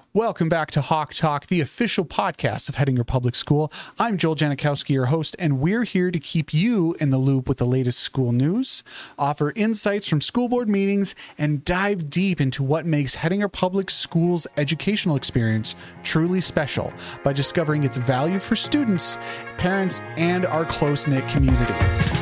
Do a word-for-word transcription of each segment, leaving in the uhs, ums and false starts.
Welcome back to Hawk Talk, the official podcast of Hettinger Public School. I'm Joel Janikowski, your host, and we're here to keep you in the loop with the latest school news, offer insights from school board meetings, and dive deep into what makes Hettinger Public School's educational experience truly special by discovering its value for students, parents, and our close-knit community.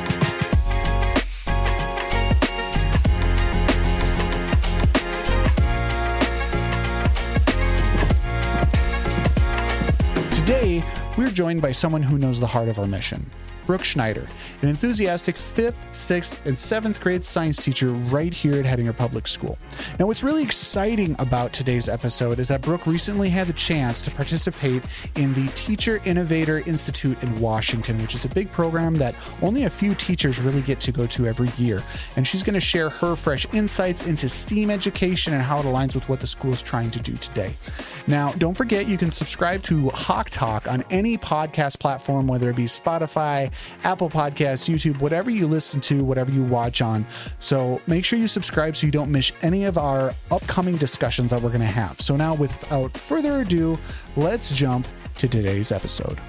Today, we're joined by someone who knows the heart of our mission, Brooke Schneider, an enthusiastic fifth, sixth, and seventh grade science teacher right here at Hettinger Public School. Now, what's really exciting about today's episode is that Brooke recently had the chance to participate in the Teacher Innovator Institute in Washington, which is a big program that only a few teachers really get to go to every year. And she's going to share her fresh insights into STEAM education and how it aligns with what the school is trying to do today. Now, don't forget, you can subscribe to Hawk Talk on any podcast platform, whether it be Spotify, Apple Podcasts, YouTube, whatever you listen to, whatever you watch on. So make sure you subscribe so you don't miss any of our upcoming discussions that we're going to have. So now, without further ado, let's jump to today's episode.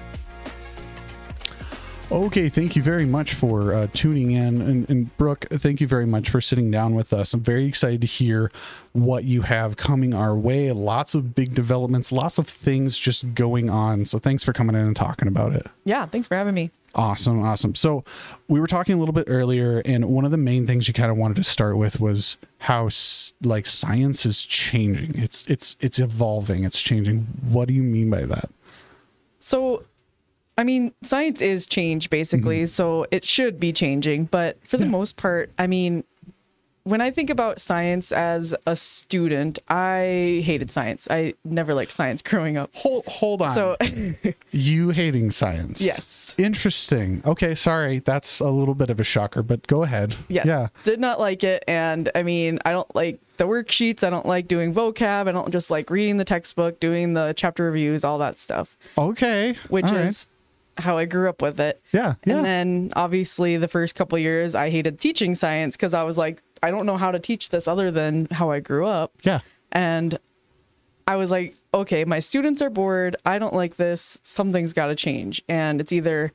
Okay, thank you very much for uh, tuning in. And, and Brooke, thank you very much for sitting down with us. I'm very excited to hear what you have coming our way. Lots of big developments, lots of things just going on. So thanks for coming in and talking about it. Yeah, thanks for having me. Awesome, awesome. So we were talking a little bit earlier, and one of the main things you kind of wanted to start with was how like science is changing. It's it's it's evolving. It's changing. What do you mean by that? So, I mean, science is change, basically, mm-hmm. so it should be changing. But for the yeah. most part, I mean, when I think about science as a student, I hated science. I never liked science growing up. Hold, hold on. So, you hating science? Yes. Interesting. Okay, sorry. That's a little bit of a shocker, but go ahead. Yes. Yeah. Did not like it. And I mean, I don't like the worksheets. I don't like doing vocab. I don't just like reading the textbook, doing the chapter reviews, all that stuff. Okay. Which all is... right. how I grew up with it. Yeah, yeah. And then obviously the first couple of years I hated teaching science because I was like, I don't know how to teach this other than how I grew up. Yeah. And I was like, okay, my students are bored. I don't like this. Something's got to change. And it's either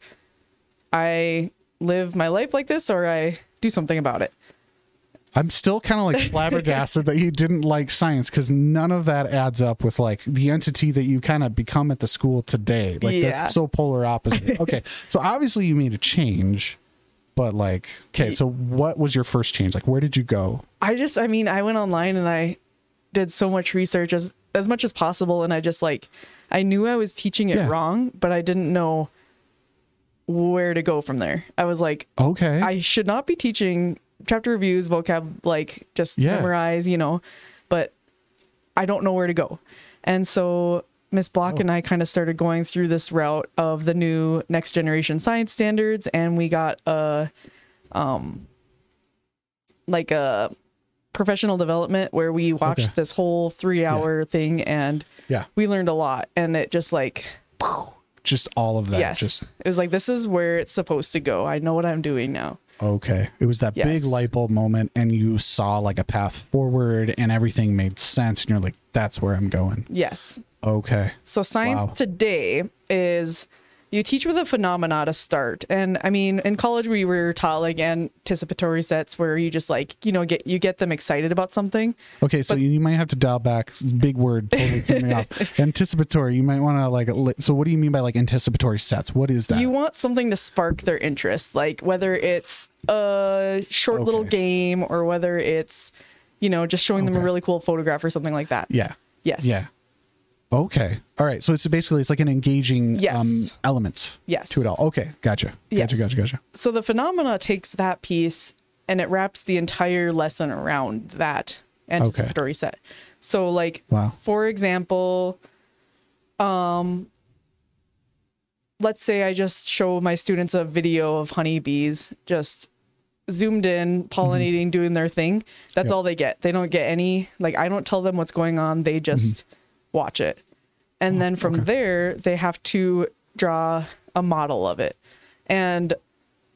I live my life like this or I do something about it. I'm still kind of like flabbergasted that you didn't like science, because none of that adds up with like the entity that you kind of become at the school today. Like yeah. that's so polar opposite. Okay. So obviously you made a change, but like, okay, so what was your first change? Like, where did you go? I just, I mean, I went online and I did so much research as, as much as possible. And I just like, I knew I was teaching it yeah. wrong, but I didn't know where to go from there. I was like, okay, I should not be teaching chapter reviews, vocab, like just yeah. memorize, you know, but I don't know where to go. And so Miss Block oh. and I kind of started going through this route of the new next generation science standards. And we got a, um, like a professional development where we watched okay. this whole three hour yeah. thing, and yeah, we learned a lot. And it just like, just all of that. Yes. Just... it was like, this is where it's supposed to go. I know what I'm doing now. Okay. It was that yes. big light bulb moment, and you saw like a path forward and everything made sense. And you're like, that's where I'm going. Yes. Okay. So science wow. today is you teach with a phenomena to start. And I mean, in college, we were taught like anticipatory sets where you just like, you know, get, you get them excited about something. Okay. So but, you might have to dial back. Big word. Totally threw me off. Anticipatory. You might want to like, so what do you mean by like anticipatory sets? What is that? You want something to spark their interest, like whether it's a short okay. little game or whether it's, you know, just showing okay. them a really cool photograph or something like that. Yeah. Yes. Yeah. Okay. All right. So it's basically, it's like an engaging yes. um, element yes. to it all. Okay. Gotcha. Gotcha. Yes. Gotcha. Gotcha. So the phenomena takes that piece and it wraps the entire lesson around that anticipatory okay. set. So like, wow. for example, um, let's say I just show my students a video of honeybees just zoomed in, pollinating, mm-hmm. doing their thing. That's yep. all they get. They don't get any, like, I don't tell them what's going on. They just mm-hmm. watch it. And oh, then from okay. there, they have to draw a model of it. And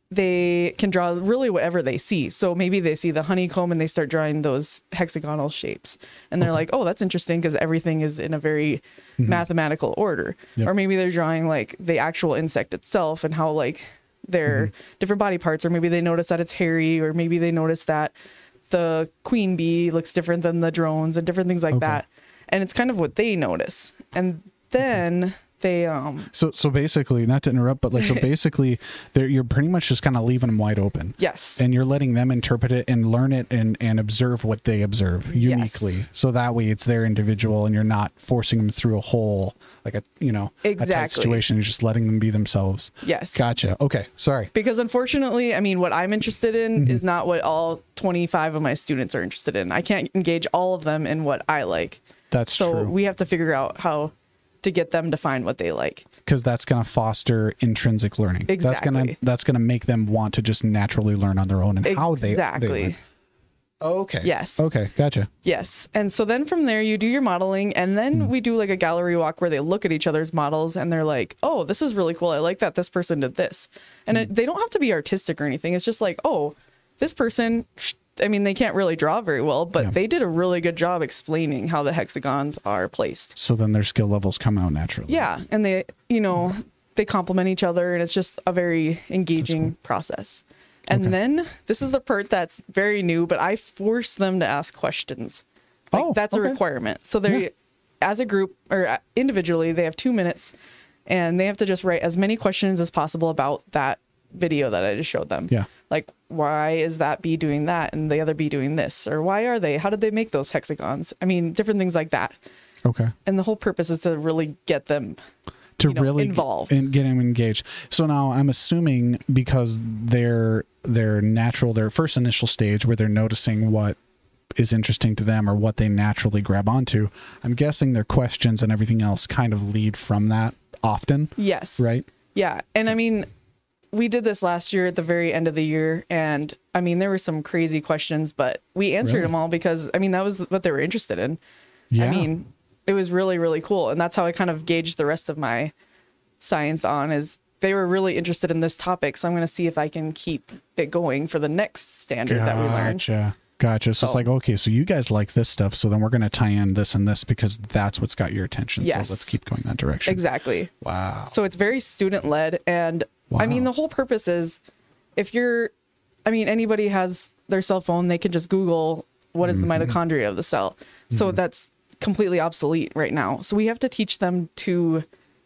they can draw really whatever they see. So maybe they see the honeycomb and they start drawing those hexagonal shapes. And they're like, oh, that's interesting because everything is in a very mm-hmm. mathematical order. Yep. Or maybe they're drawing like the actual insect itself and how like their mm-hmm. different body parts, or maybe they notice that it's hairy, or maybe they notice that the queen bee looks different than the drones and different things like okay. that. And it's kind of what they notice. And then... Okay. They um so so basically, not to interrupt, but like so basically they're you're pretty much just kind of leaving them wide open. Yes. And you're letting them interpret it and learn it and and observe what they observe uniquely. Yes. So that way it's their individual and you're not forcing them through a whole like a you know exactly. a tight situation. You're just letting them be themselves. Yes. Gotcha. Okay. Sorry. Because unfortunately, I mean, what I'm interested in mm-hmm. is not what all twenty-five of my students are interested in. I can't engage all of them in what I like. That's so true. So we have to figure out how to get them to find what they like, because that's going to foster intrinsic learning. Exactly. That's going to that's going to make them want to just naturally learn on their own and exactly. how they exactly. Okay. Yes. Okay. Gotcha. Yes. And so then from there you do your modeling, and then mm. we do like a gallery walk where they look at each other's models and they're like, oh, this is really cool. I like that this person did this. And mm. it, they don't have to be artistic or anything. It's just like, oh, this person, I mean, they can't really draw very well, but yeah. they did a really good job explaining how the hexagons are placed. So then their skill levels come out naturally. Yeah. And they, you know, they complement each other, and it's just a very engaging cool. process. And okay. then this is the part that's very new, but I force them to ask questions. Like, oh, that's okay. a requirement. So they, yeah. as a group or individually, they have two minutes and they have to just write as many questions as possible about that video that I just showed them. Yeah. Like, why is that bee doing that and the other bee doing this? Or why are they? How did they make those hexagons? I mean, different things like that. Okay. And the whole purpose is to really get them to you know, really involved and get them engaged. So now I'm assuming because they're their natural, their first initial stage where they're noticing what is interesting to them or what they naturally grab onto, I'm guessing their questions and everything else kind of lead from that often. Yes. Right? Yeah. And I mean, we did this last year at the very end of the year, and I mean, there were some crazy questions, but we answered really? them all because, I mean, that was what they were interested in. Yeah. I mean, it was really, really cool. And that's how I kind of gauged the rest of my science on, is they were really interested in this topic. So I'm going to see if I can keep it going for the next standard gotcha. that we learned. Gotcha. Gotcha. So, so it's like, okay, so you guys like this stuff, so then we're going to tie in this and this because that's what's got your attention. Yes. So let's keep going that direction. Exactly. Wow. So it's very student led. And wow. I mean, the whole purpose is if you're, I mean, anybody has their cell phone, they can just Google what is mm-hmm. the mitochondria of the cell. So mm-hmm. that's completely obsolete right now. So we have to teach them to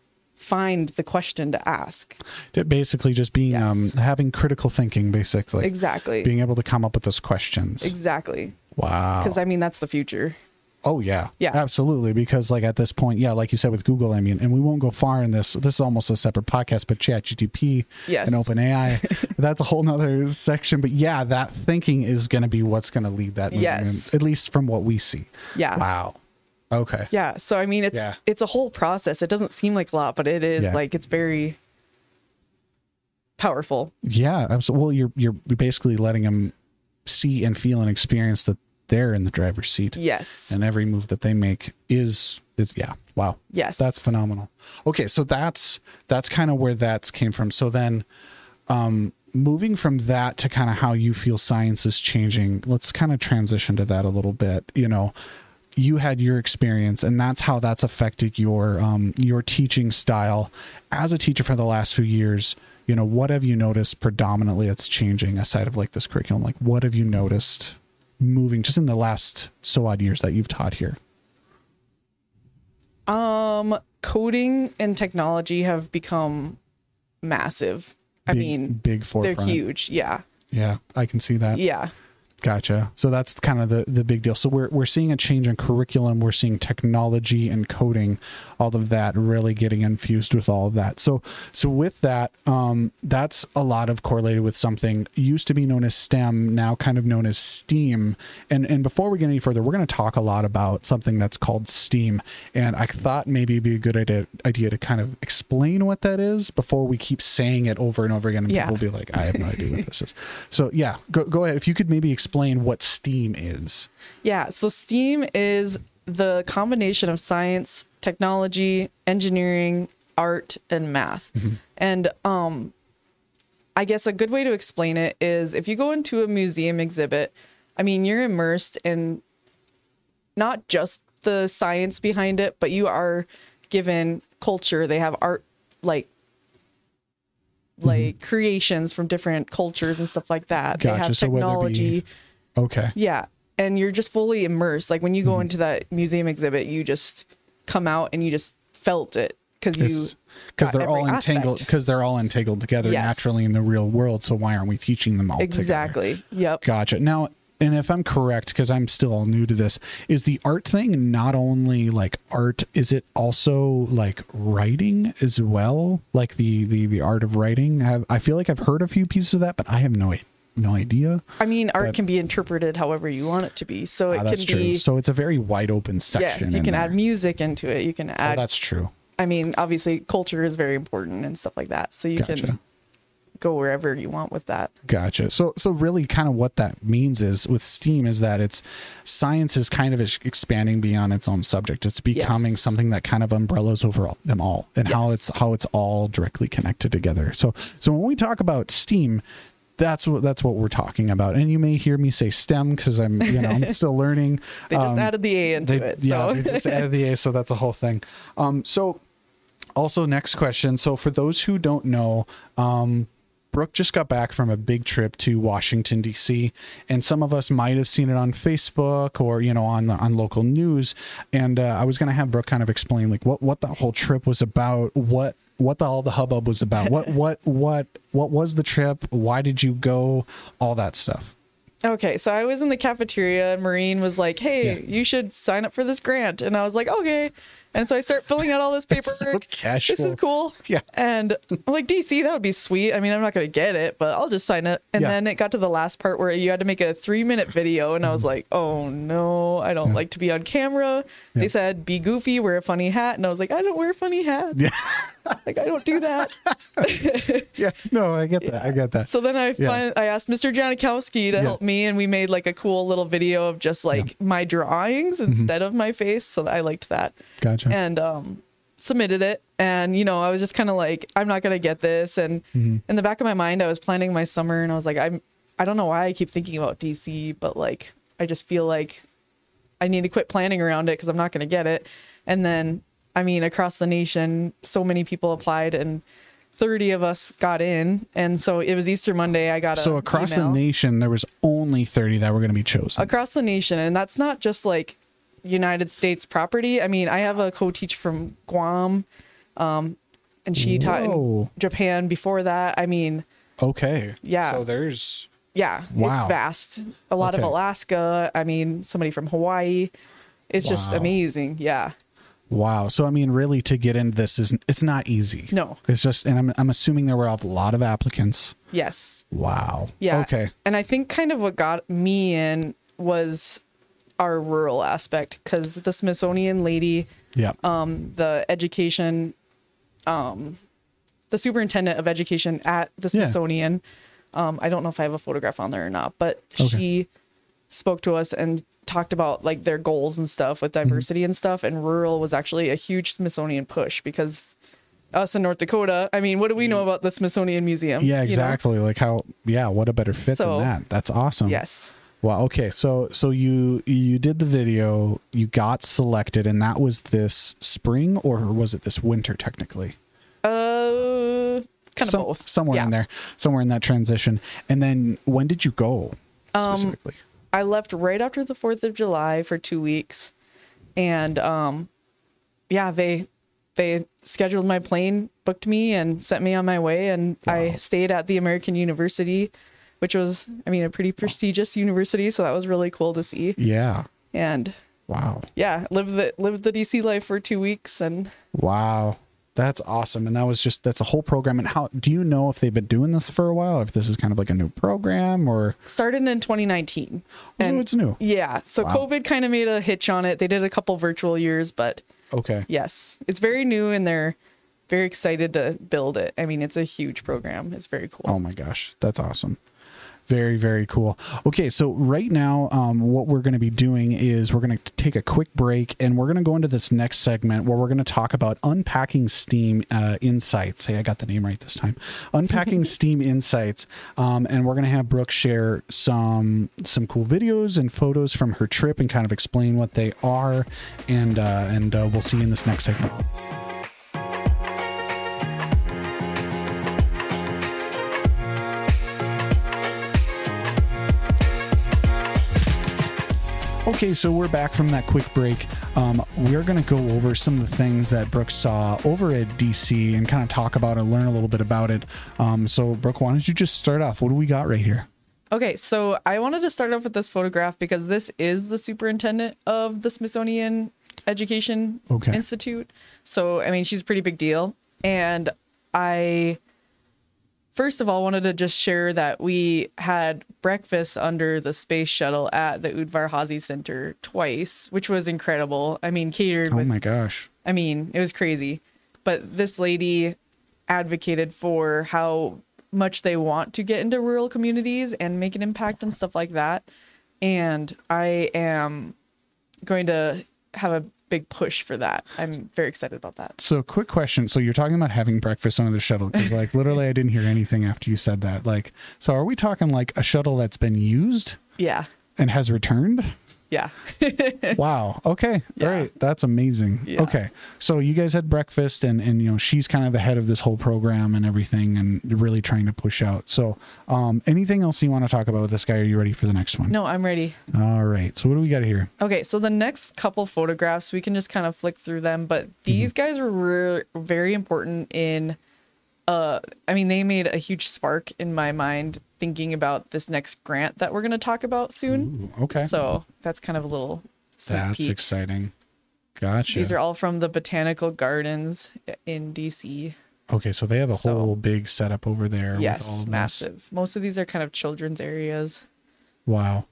find the question to ask. Basically just being, yes. um, having critical thinking, basically. Exactly. Being able to come up with those questions. Exactly. Wow. Because I mean, that's the future. Oh yeah. Yeah. Absolutely. Because like at this point, yeah, like you said with Google, I mean, and we won't go far in this. This is almost a separate podcast, but ChatGPT yes. and OpenAI, that's a whole nother section. But yeah, that thinking is going to be what's going to lead that movement, yes. at least from what we see. Yeah. Wow. Okay. Yeah. So, I mean, it's, yeah. it's a whole process. It doesn't seem like a lot, but it is yeah. like, it's very powerful. Yeah. Absolutely. Well, you're, you're basically letting them see and feel and experience that they're in the driver's seat. Yes. And every move that they make is, is yeah. Wow. Yes. That's phenomenal. Okay. So that's, that's kind of where that's came from. So then, um, moving from that to kind of how you feel science is changing, let's kind of transition to that a little bit. You know, you had your experience and that's how that's affected your, um, your teaching style as a teacher for the last few years. You know, what have you noticed predominantly that's changing aside of like this curriculum? Like what have you noticed moving just in the last so odd years that you've taught here? Um, coding and technology have become massive. I big, mean, big forefront. They're huge. Yeah. Yeah. I can see that. Yeah. Gotcha. So that's kind of the, the big deal. So we're, we're seeing a change in curriculum. We're seeing technology and coding, all of that really getting infused with all of that. So, so with that, um, that's a lot of correlated with something used to be known as STEM, now kind of known as STEAM. And, and before we get any further, we're going to talk a lot about something that's called STEAM. And I thought maybe it'd be a good idea, idea to kind of explain what that is before we keep saying it over and over again. And yeah. people will be like, I have no idea what this is. So yeah, go, go ahead. If you could maybe explain Explain what STEAM is. Yeah, so STEAM is the combination of science, technology, engineering, art, and math. Mm-hmm. And um, I guess a good way to explain it is if you go into a museum exhibit, I mean, you're immersed in not just the science behind it, but you are given culture. They have art, like, like mm-hmm. creations from different cultures and stuff like that. Gotcha. They have So technology. Be, okay. Yeah. And you're just fully immersed. Like when you go mm-hmm. into that museum exhibit, you just come out and you just felt it because you because they're all entangled because they're all entangled together yes. naturally in the real world. So why aren't we teaching them all exactly. together? Yep. Gotcha. Now, and if I'm correct, because I'm still all new to this, is the art thing not only like art, is it also like writing as well? Like the the, the art of writing? Have, I feel like I've heard a few pieces of that, but I have no no idea. I mean, art but, can be interpreted however you want it to be. So it ah, that's can true. be. So it's a very wide open section. Yes, you can there. add music into it. You can add. Oh, that's true. I mean, obviously, culture is very important and stuff like that. So you Gotcha. can go wherever you want with that. Gotcha. So, so really kind of what that means is with STEAM is that it's science is kind of expanding beyond its own subject. It's becoming yes. something that kind of umbrellas over all, them all and yes. how it's, how it's all directly connected together. So, so when we talk about STEAM, that's what, that's what we're talking about. And you may hear me say STEM because I'm, you know, I'm still learning. They just um, added the A into they, it. So. Yeah, they just added the A. So that's a whole thing. Um, so also next question. So for those who don't know, um, Brooke just got back from a big trip to Washington, D C, and some of us might have seen it on Facebook or, you know, on the, on local news. And uh, I was going to have Brooke kind of explain like what, what the whole trip was about, what, what the, all the hubbub was about, what, what, what, what was the trip? Why did you go? All that stuff. Okay, so I was in the cafeteria and Maureen was like, hey, yeah. you should sign up for this grant. And I was like, okay. And so I start filling out all this paperwork. So casual. This is cool. Yeah. And I'm like, D C, that would be sweet. I mean, I'm not going to get it, but I'll just sign it. And yeah. then it got to the last part where you had to make a three minute video. And I was like, oh no, I don't yeah. like to be on camera. Yeah. They said, be goofy, wear a funny hat. And I was like, I don't wear funny hats. Yeah. Like, I don't do that. Yeah. No, I get that. Yeah. I get that. So then I yeah. find, I asked Mister Janikowski to yeah. help me. And we made like a cool little video of just like yeah. my drawings instead mm-hmm. of my face. So I liked that. Gotcha. And um, submitted it. And, you know, I was just kind of like, I'm not going to get this. And mm-hmm. in the back of my mind, I was planning my summer and I was like, I'm, I don't know why I keep thinking about D C, but like, I just feel like I need to quit planning around it because I'm not going to get it. And then, I mean, across the nation, so many people applied and thirty of us got in. And so it was Easter Monday. I got a So across email. the nation, there was only thirty that were going to be chosen. Across the nation. And that's not just like United States property. I mean, I have a co-teacher from Guam, um, and she Whoa. taught in Japan before that. I mean, okay. Yeah. So there's, yeah, wow. It's vast. A lot okay. of Alaska. I mean, somebody from Hawaii. It's wow. just amazing. Yeah. Wow. So, I mean, really to get into this is, it's not easy. No. It's just, and I'm, I'm assuming there were a lot of applicants. Yes. Wow. Yeah. Okay. And I think kind of what got me in was our rural aspect, because the Smithsonian lady, yeah, um, the education, um, the superintendent of education at the Smithsonian, yeah. um, I don't know if I have a photograph on there or not, but okay. she spoke to us and talked about like their goals and stuff with diversity mm-hmm. and stuff. And rural was actually a huge Smithsonian push because us in North Dakota, I mean, what do we know about the Smithsonian Museum? Yeah, exactly. You know? Like how, yeah, what a better fit so, than that. That's awesome. Yes. Wow. Okay. So, so you, you did the video, you got selected, and that was this spring, or was it this winter technically? Uh, kind of Some, both. Somewhere yeah. in there, somewhere in that transition. And then when did you go specifically? Um, I left right after the fourth of July for two weeks. And, um, yeah, they, they scheduled my plane, booked me, and sent me on my way. And wow. I stayed at the American University, which was, I mean, a pretty prestigious university. So that was really cool to see. Yeah. And wow. Yeah. Lived the, lived the D C life for two weeks and wow. That's awesome. And that was just, that's a whole program. And how, do you know if they've been doing this for a while? If this is kind of like a new program or? Started in twenty nineteen. Oh, and so it's new. Yeah. So wow. COVID kind of made a hitch on it. They did a couple virtual years, but okay. Yes, it's very new and they're very excited to build it. I mean, it's a huge program. It's very cool. Oh my gosh. That's awesome. Very, very cool. Okay, so right now, um, what we're going to be doing is we're going to take a quick break, and we're going to go into this next segment where we're going to talk about unpacking STEAM uh, insights. Hey, I got the name right this time. Unpacking STEAM insights, um, and we're going to have Brooke share some some cool videos and photos from her trip and kind of explain what they are, and uh, and uh, we'll see you in this next segment. Okay, so we're back from that quick break. Um, we're going to go over some of the things that Brooke saw over at D C and kind of talk about and learn a little bit about it. Um, so, Brooke, why don't you just start off? What do we got right here? Okay, so I wanted to start off with this photograph because this is the superintendent of the Smithsonian Education okay. Institute. So, I mean, she's a pretty big deal. And I... First of all, wanted to just share that we had breakfast under the space shuttle at the Udvar Hazy Center twice, which was incredible. I mean, catered with... Oh my gosh. I mean, it was crazy. But this lady advocated for how much they want to get into rural communities and make an impact and stuff like that. And I am going to have a big push for that. I'm very excited about that. So quick question. So you're talking about having breakfast under the shuttle because like literally I didn't hear anything after you said that. Like, so are we talking like a shuttle that's been used? Yeah. And has returned? Yeah. Wow. Okay. Yeah. All right. That's amazing. Yeah. Okay. So you guys had breakfast and, and, you know, she's kind of the head of this whole program and everything and really trying to push out. So um, anything else you want to talk about with this guy? Are you ready for the next one? No, I'm ready. All right. So what do we got here? Okay. So the next couple photographs, we can just kind of flick through them, but these mm-hmm. guys were re- very important in, uh, I mean, they made a huge spark in my mind thinking about this next grant that we're going to talk about soon. Ooh, okay. So that's kind of a little sneak That's peek. exciting. Gotcha. These are all from the Botanical Gardens in D C. Okay, so they have a So, whole big setup over there. Yes, with all of massive. This. Most of these are kind of children's areas. Wow.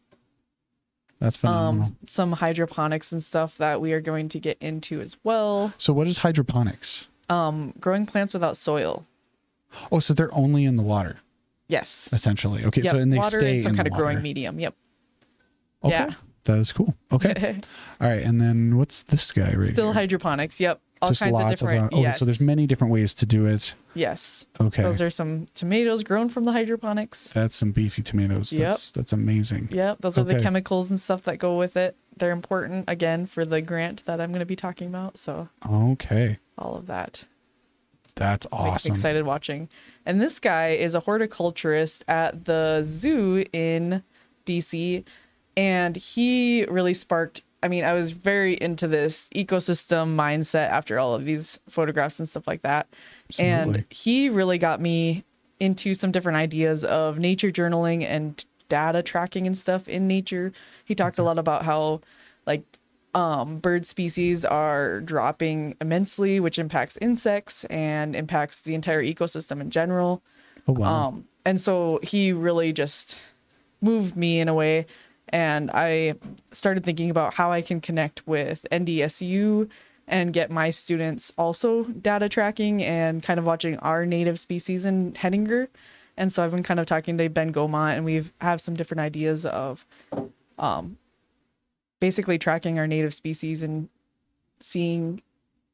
That's phenomenal. Um, some hydroponics and stuff that we are going to get into as well. So what is hydroponics? Um, growing plants without soil. Oh, so they're only in the water. Yes. Essentially. Okay. Yep. So and they water stay and some in kind the of growing water. medium. Yep. Okay. Yeah. That is cool. Okay. All right. And then what's this guy right Still here? hydroponics. Yep. All Just kinds lots of different. Of, uh, okay, yes. so there's many different ways to do it. Yes. Okay. Those are some tomatoes grown from the hydroponics. That's some beefy tomatoes. Yep. That's that's amazing. Yep. Those are Okay. the chemicals and stuff that go with it. They're important again for the grant that I'm going to be talking about. So Okay. all of that. That's Makes me awesome. excited watching. And this guy is a horticulturist at the zoo in D C. And he really sparked, I mean, I was very into this ecosystem mindset after all of these photographs and stuff like that. Absolutely. And he really got me into some different ideas of nature journaling and data tracking and stuff in nature. He talked okay. a lot about how like um, bird species are dropping immensely, which impacts insects and impacts the entire ecosystem in general. Oh, wow. Um, and so he really just moved me in a way. And I started thinking about how I can connect with N D S U and get my students also data tracking and kind of watching our native species in Hettinger. And so I've been kind of talking to Ben Gomont, and we've have some different ideas of um, basically tracking our native species and seeing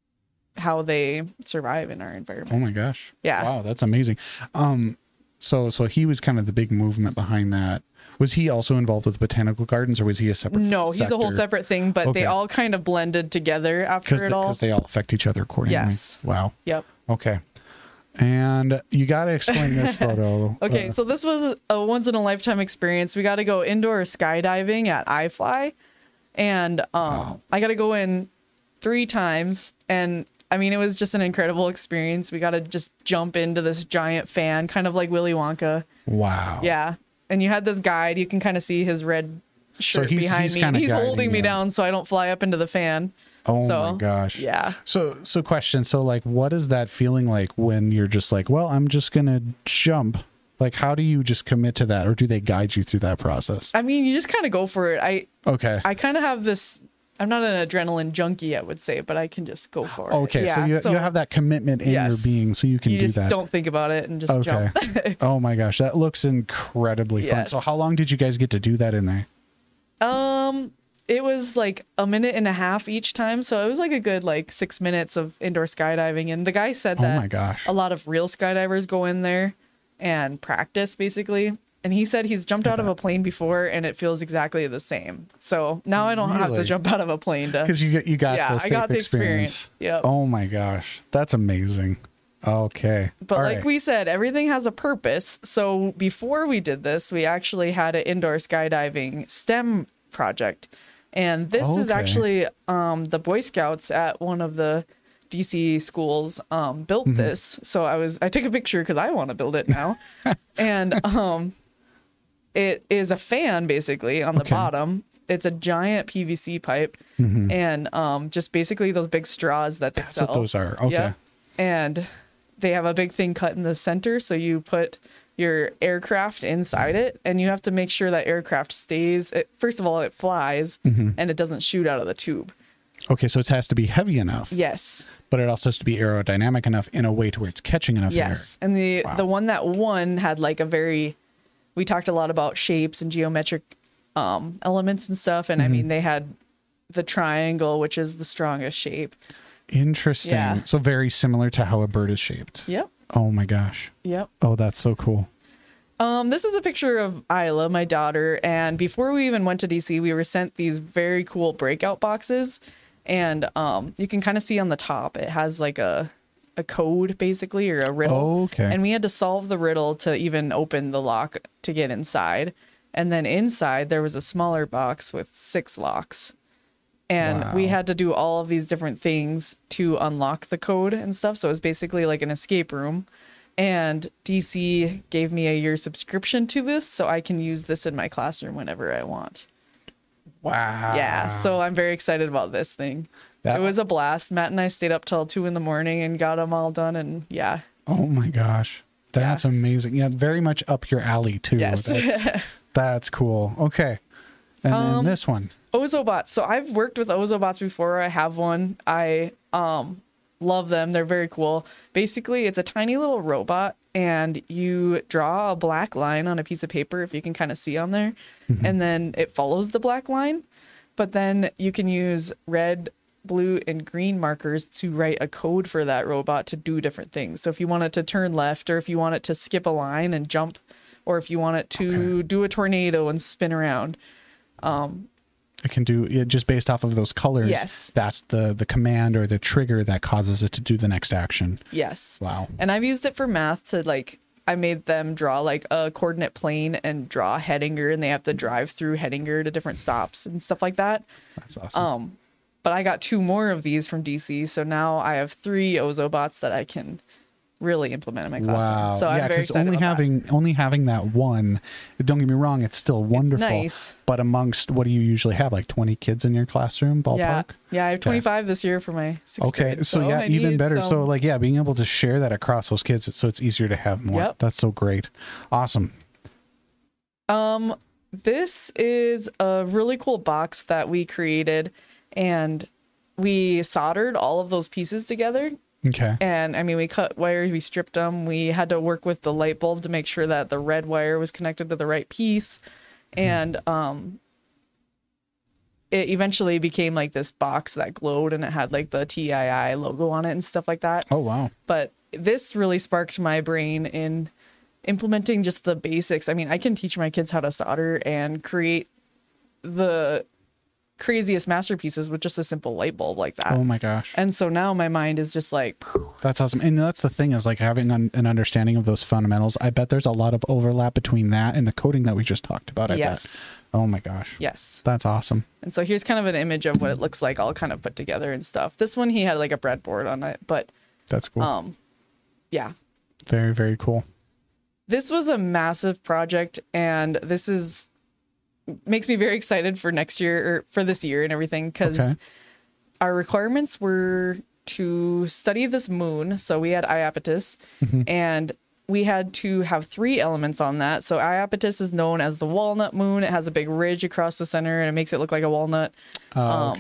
how they survive in our environment. Oh my gosh. Yeah. Wow, that's amazing. Um, so so he was kind of the big movement behind that. Was he also involved with botanical gardens, or was he a separate No, sector? he's a whole separate thing, but Okay. they all kind of blended together after it they, all. Because they all affect each other accordingly. Yes. Wow. Yep. Okay. And you got to explain this photo. Okay, Uh, so this was a once in a lifetime experience. We got to go indoor skydiving at iFly, and um, Wow. I got to go in three times, and I mean it was just an incredible experience. We got to just jump into this giant fan, kind of like Willy Wonka. Wow. Yeah, and you had this guide. You can kind of see his red shirt So he's- behind he's me. kinda He's holding guiding me you. down so I don't fly up into the fan. Oh So, my gosh. Yeah. So so question. So like, what is that feeling like when you're just like, well, I'm just gonna jump? Like, how do you just commit to that, or do they guide you through that process? I mean, you just kind of go for it. I Okay. I kind of have this I'm not an adrenaline junkie, I would say, but I can just go for it. Okay, Yeah, so you so you have that commitment in yes. your being, so you can you do just that. don't think about it and just Okay. jump. Oh my gosh, that looks incredibly fun. Yes. So how long did you guys get to do that in there? Um, it was like a minute and a half each time, so it was like a good like six minutes of indoor skydiving. And the guy said Oh that my gosh. a lot of real skydivers go in there and practice basically. And he said he's jumped out of a plane before and it feels exactly the same. So now I don't have to Really? jump out of a plane to. Because you got you got Yeah, the I safe got the experience. experience. Yep. Oh my gosh, that's amazing. Okay. But All like right. we said, everything has a purpose. So before we did this, we actually had an indoor skydiving STEM project. And this is Okay. actually um, the Boy Scouts at one of the D C schools um, built Mm-hmm. this. So I was I took a picture because I want to build it now. and um, it is a fan basically on the Okay. bottom. It's a giant P V C pipe and um, just basically those big straws that they Mm-hmm. That's sell. what those are. Okay. Yep. And they have a big thing cut in the center, so you put your aircraft inside it, and you have to make sure that aircraft stays. It, first of all, it flies, Mm-hmm. and it doesn't shoot out of the tube. Okay, so it has to be heavy enough, Yes, but it also has to be aerodynamic enough in a way to where it's catching enough yes. And the Wow. the one that won had like a very. We talked a lot about shapes and geometric um, elements and stuff, and Mm-hmm. I mean they had the triangle, which is the strongest shape. air. Interesting. Yeah. So very similar to how a bird is shaped. Yep. Oh my gosh. Yep. Oh, that's so cool. Um, this is a picture of Isla, my daughter, and before we even went to D C, we were sent these very cool breakout boxes, and um, you can kind of see on the top it has like a a code basically or a riddle. Oh, okay. And we had to solve the riddle to even open the lock to get inside, and then inside there was a smaller box with six locks, and we Wow. had to do all of these different things to unlock the code and stuff. So it was basically like an escape room. And D C gave me a year subscription to this, so I can use this in my classroom whenever I want. Wow. Yeah, so I'm very excited about this thing. That- It was a blast. Matt and I stayed up till two in the morning and got them all done, and yeah. Oh my gosh. That's amazing. Yeah, very much up your alley too. Yes. That's, that's cool. Okay. And Um, then this one. Ozobots. So I've worked with Ozobots before. I have one. I um love them. They're very cool. Basically, it's a tiny little robot, and you draw a black line on a piece of paper, if you can kind of see on there, and then it follows the black line. But then you can use red, blue, and green markers to write a code for that robot to do different things. So if you want it to turn left, or if you want it to skip a line and jump, or if you want it to do a tornado and spin around. It can do it just based off of those colors. Yes. That's the the command or the trigger that causes it to do the next action. Yes. Wow. And I've used it for math to like, I made them draw like a coordinate plane and draw Hettinger, and they have to drive through Hettinger to different stops and stuff like that. That's awesome. Um, but I got two more of these from D C, so now I have three Ozobots that I can really implement in my classroom. Wow. So I'm yeah, very because excited only about having only having that one, don't get me wrong, it's still wonderful. nice. But amongst what do you usually have? Like twenty kids in your classroom, that. Yeah, ballpark? yeah, I have twenty-five this year for my sixth Okay, grade. so, yeah, I even need better. So some- like, yeah, being able to share that across those kids, so it's easier to have more. Yep. That's so great. Awesome. Um, this is a really cool box that we created, and we soldered all of those pieces together. Okay. And I mean, we cut wires, we stripped them. We had to work with the light bulb to make sure that the red wire was connected to the right piece. And um, it eventually became like this box that glowed, and it had like the T I I logo on it and stuff like that. Oh wow. But this really sparked my brain in implementing just the basics. I mean, I can teach my kids how to solder and create the craziest masterpieces with just a simple light bulb like that. Oh my gosh. And so now my mind is just like, That's awesome. And that's the thing is like having an, an understanding of those fundamentals. I bet there's a lot of overlap between that and the coding that we just talked about. I yes, bet. Oh my gosh. yes. That's awesome. And so here's kind of an image of what it looks like all kind of put together and stuff. This one, he had like a breadboard on it, but That's cool. um, yeah. Very, very cool. This was a massive project, and this is makes me very excited for next year or for this year and everything, because Okay. our requirements were to study this moon. So we had Iapetus, Mm-hmm. and we had to have three elements on that. So Iapetus is known as the walnut moon. It has a big ridge across the center, and it makes it look like a walnut. Oh, Um, okay.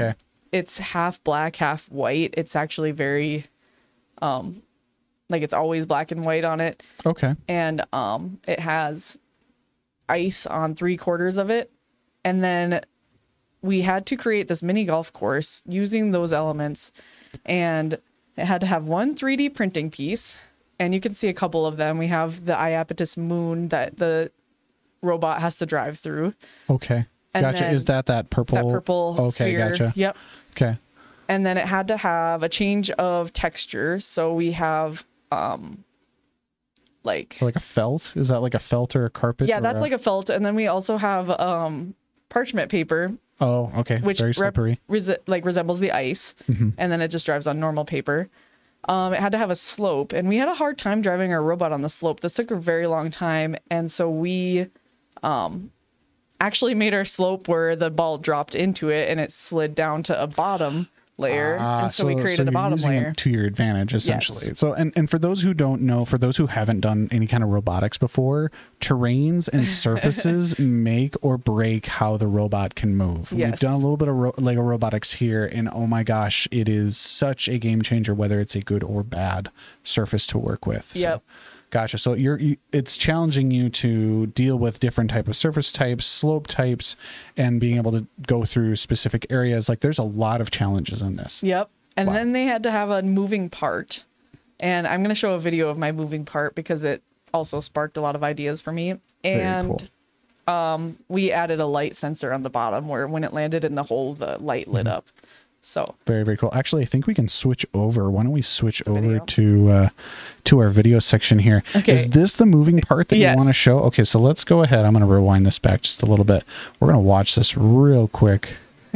it's half black, half white. It's actually very, um, like it's always black and white on it. Okay. And um, it has ice on three quarters of it. And then we had to create this mini golf course using those elements. And it had to have one three D printing piece. And you can see a couple of them. We have the Iapetus moon that the robot has to drive through. Okay. And Gotcha. Is that that purple? That purple Okay, sphere. gotcha. Yep. Okay. And then it had to have a change of texture. So we have um like Like a felt? Is that like a felt or a carpet? yeah, or that's a... like a felt. And then we also have um parchment paper, Oh, okay. which Very rep- slippery. resi- like resembles the ice, Mm-hmm. and then it just drives on normal paper. Um, it had to have a slope, and we had a hard time driving our robot on the slope. This took a very long time, and so we um actually made our slope where the ball dropped into it and it slid down to a bottom layer. Ah, and so, we created so a you're bottom using layer. it to your advantage, essentially. Yes. So, and, and for those who don't know, for those who haven't done any kind of robotics before, terrains and surfaces make or break how the robot can move. Yes. We've done a little bit of ro- Lego robotics here, and oh my gosh, it is such a game changer, whether it's a good or bad surface to work with. Yep. So, gotcha. So you're you, it's challenging you to deal with different type of surface types, slope types, and being able to go through specific areas. Like there's a lot of challenges in this. Yep. And Wow. then they had to have a moving part. And I'm going to show a video of my moving part because it also sparked a lot of ideas for me. Very And cool. um, we added a light sensor on the bottom where when it landed in the hole, the light lit Mm-hmm. up. So Very, very cool. Actually, I think we can switch over. Why don't we switch over video. to uh, to our video section here? Okay. Is this the moving part that Yes. you want to show? Okay, so let's go ahead. I'm going to rewind this back just a little bit. We're going to watch this real quick.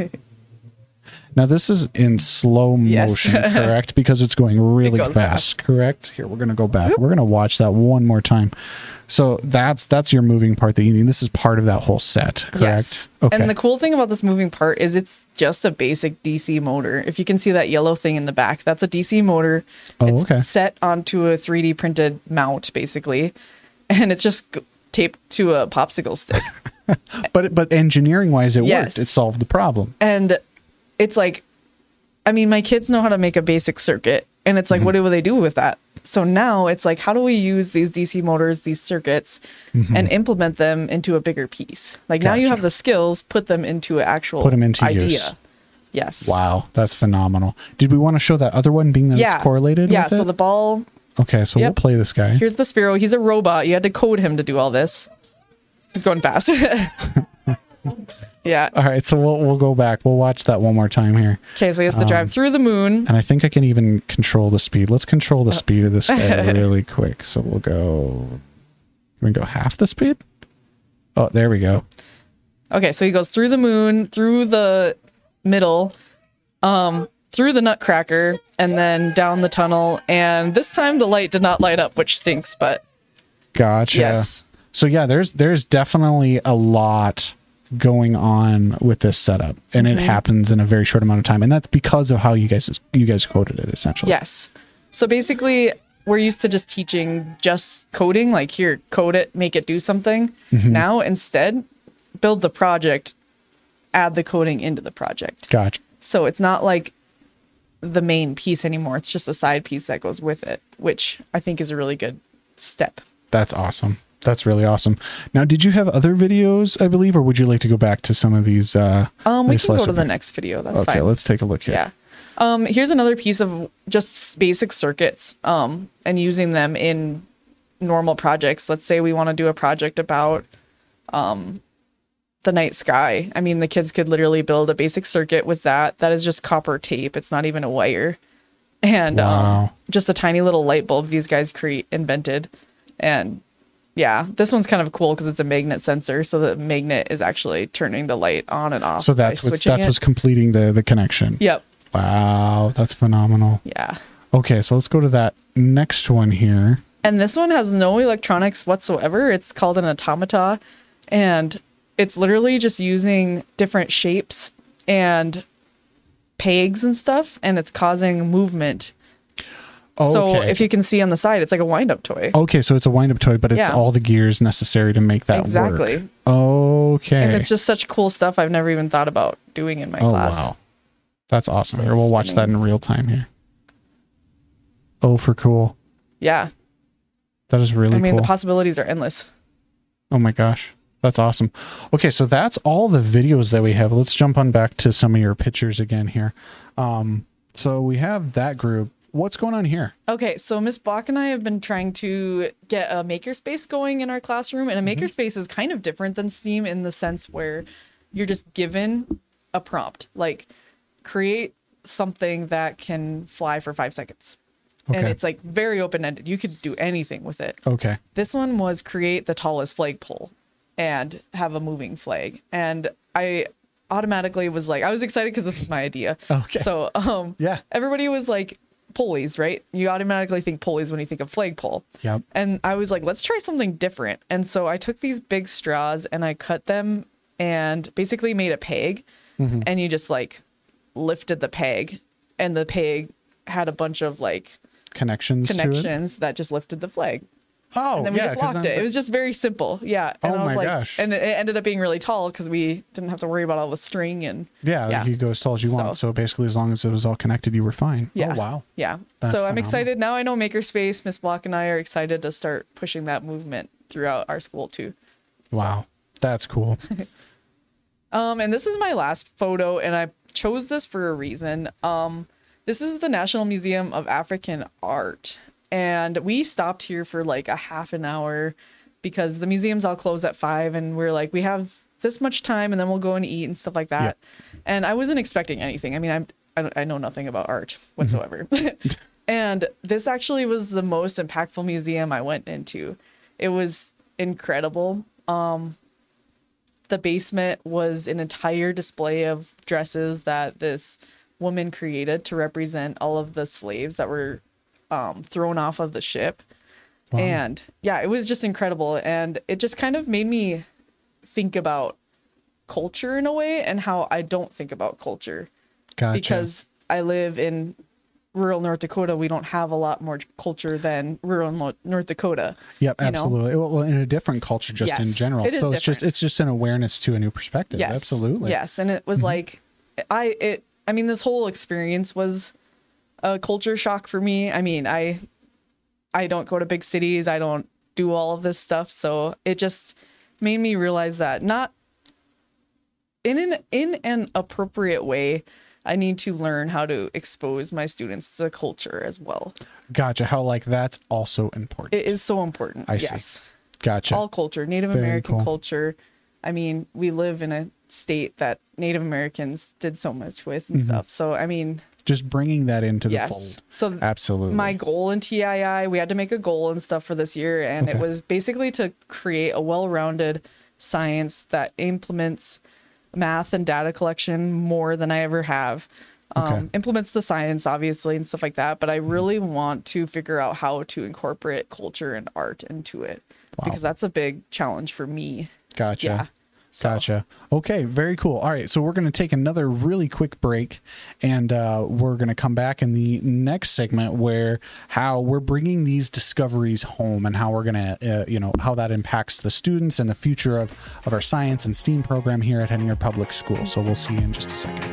Now, this is in slow Yes. motion, correct? Because it's going really goes fast, fast. correct? Here, we're going to go back. We're going to watch that one more time. So that's that's your moving part that you need. This is part of that whole set, correct? yes. Okay. And the cool thing about this moving part is it's just a basic D C motor. If you can see that yellow thing in the back, that's a D C motor. Oh, it's okay. set onto a three D printed mount, basically. And it's just g- taped to a popsicle stick. but but engineering wise, it Yes. worked. It solved the problem. And it's like, I mean, my kids know how to make a basic circuit, and it's like, Mm-hmm. what do they do with that? So now it's like, how do we use these D C motors, these circuits, and implement them into a bigger piece? Like now you Mm-hmm. Gotcha. have the skills, put them into an actual Put 'em into idea. use. Yes. Wow, that's phenomenal. Did we want to show that other one being that Yeah. it's correlated Yeah. with So it? the ball, Okay, so we'll Yep. play this guy. here's the Sphero. He's a robot. You had to code him to do all this. He's going fast. Yeah. All right, so we'll we'll go back. We'll watch that one more time here. Okay. So he has to Um, drive through the moon. And I think I can even control the speed. Let's control the speed of this guy really quick. So we'll go. Can we go half the speed? Oh, there we go. Okay, so he goes through the moon, through the middle, um, through the nutcracker, and then down the tunnel. And this time the light did not light up, which stinks, but Gotcha. yes. So yeah, there's there's definitely a lot going on with this setup, and Mm-hmm. it happens in a very short amount of time, and that's because of how you guys you guys coded it essentially. Yes. So basically, we're used to just teaching just coding, like here, code it, make it do something. Now, instead, build the project, add the coding into the project. Gotcha. So it's not like the main piece anymore. It's just a side piece that goes with it, which I think is a really good step. That's awesome. That's really awesome. Now, did you have other videos, I believe, or would you like to go back to some of these? Uh, Um, we these can go slice to of the it? next video. That's Okay, fine. let's take a look here. Yeah. Um, here's another piece of just basic circuits um, and using them in normal projects. Let's say we want to do a project about um, the night sky. I mean, the kids could literally build a basic circuit with that. That is just copper tape. It's not even a wire. And Wow. um, just a tiny little light bulb these guys create invented. And yeah, this one's kind of cool because it's a magnet sensor. So the magnet is actually turning the light on and off. So by that's what's switching that's it. what's completing the the connection. Yep. Wow, that's phenomenal. Yeah. Okay, so let's go to that next one here. And this one has no electronics whatsoever. It's called an automata. And it's literally just using different shapes and pegs and stuff. And it's causing movement. So Okay. if you can see on the side, it's like a wind-up toy. Okay, so it's a wind-up toy, but it's Yeah. all the gears necessary to make that Exactly. work. Okay. And it's just such cool stuff I've never even thought about doing in my oh class. wow, That's awesome. So Here, we'll watch that spinning. in real time here. Oh, for cool. Yeah. That is really I mean, cool. the possibilities are endless. Oh my gosh. That's awesome. Okay, so that's all the videos that we have. Let's jump on back to some of your pictures again here. Um, so we have that group. What's going on here? Okay, so Miss Block and I have been trying to get a makerspace going in our classroom, and a Mm-hmm. makerspace is kind of different than STEAM in the sense where you're just given a prompt, like create something that can fly for five seconds. And Okay. it's like very open-ended. You could do anything with it. Okay. This one was create the tallest flagpole and have a moving flag. And I automatically was like, I was excited because this was my idea. Okay. So um, Yeah. everybody was like, pulleys, right? You automatically think pulleys when you think of flagpole. Yep. And I was like, let's try something different. And so I took these big straws and I cut them and basically made a peg. Mm-hmm. And you just like lifted the peg, and the peg had a bunch of like Connections, to it? connections that just lifted the flag. Oh, And then we yeah. just 'cause locked then it. It was just very simple. Yeah. And Oh I was my like, gosh. and it it ended up being really tall because we didn't have to worry about all the string and Yeah, yeah. you go as tall as you So- want. So basically, as long as it was all connected, you were fine. Yeah. Oh, wow. Yeah. That's so I'm phenomenal. excited. Now I know Makerspace, Miss Block and I are excited to start pushing that movement throughout our school too. Wow. That's cool. Um, and this is my last photo, and I chose this for a reason. Um, this is the National Museum of African Art. And we stopped here for like a half an hour because the museums all close at five, and we're like, we have this much time and then we'll go and eat and stuff like that. And I wasn't expecting anything. I mean, I'm, I, don't- I know nothing about art whatsoever. And this actually was the most impactful museum I went into. It was incredible. Um, the basement was an entire display of dresses that this woman created to represent all of the slaves that were um, thrown off of the ship. Wow. And yeah, it was just incredible. And it just kind of made me think about culture in a way and how I don't think about culture. Gotcha. Because I live in rural North Dakota. We don't have a lot more culture than rural Nor- North Dakota. Yep, you know? absolutely. Well, well, in a different culture, just in Yes, general. it is so it's just different. it's just an awareness to a new perspective. Yes. Absolutely. Yes. And it was like, I, it, I mean, this whole experience was a culture shock for me. I mean, I, I don't go to big cities. I don't do all of this stuff. So it just made me realize that not in an, in an appropriate way, I need to learn how to expose my students to culture as well. Gotcha. How like that's also important. It is so important. I see. Yes. Gotcha. All culture, Native Very American cool. culture. I mean, we live in a state that Native Americans did so much with and Mm-hmm. stuff. So, I mean, just bringing that into the yes. fold. So, Absolutely. my goal in T I I, we had to make a goal and stuff for this year, and Okay. it was basically to create a well-rounded science that implements math and data collection more than I ever have. Um, Okay. Implements the science, obviously, and stuff like that. But I really want to figure out how to incorporate culture and art into it Wow. because that's a big challenge for me. Gotcha. Yeah. So- Gotcha. Okay, very cool. All right, so we're going to take another really quick break, and uh, we're going to come back in the next segment where how we're bringing these discoveries home and how we're going to, uh, you know, how that impacts the students and the future of, of our science and STEAM program here at Hettinger Public School. So we'll see you in just a second.